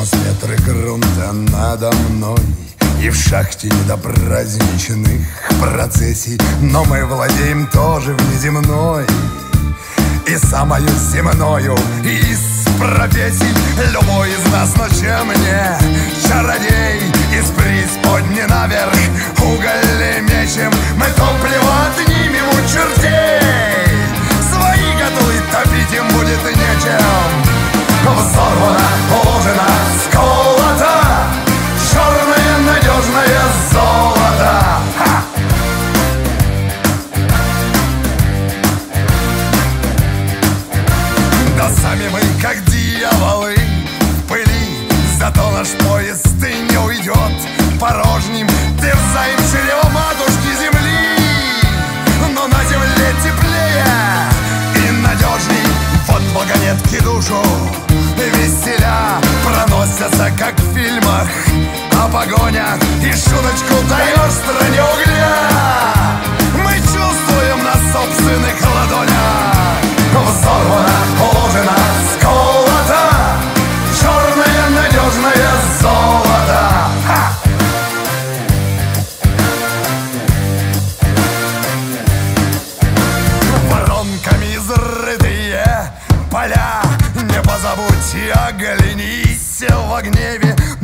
метры грунта надо мной, и в шахте не до праздничных процессий, но мы владеем тоже внеземной и самою земною из профессий. Любой из нас, но чем не чародей, из преисподни наверх уголь мечем, мы топливо отнимем у чертей. Свои котлы топить им будет нечем. Взорвано, положено, сколото черное надежное золото. Ха! Да сами мы, как дьяволы в пыли, зато наш поезд и не уйдет порожним. Терзаем чрево матушки земли, но на земле теплее и надежней. Вот вагонетки душу веселя проносятся, как в фильмах о погонях, и шуточку даешь в стране угля мы чувствуем на собственных ладонях. Взорвано, положено, сколото черное надежное золото. Ха! Воронками изрытые поля, не позабудьте, оглянись в гневе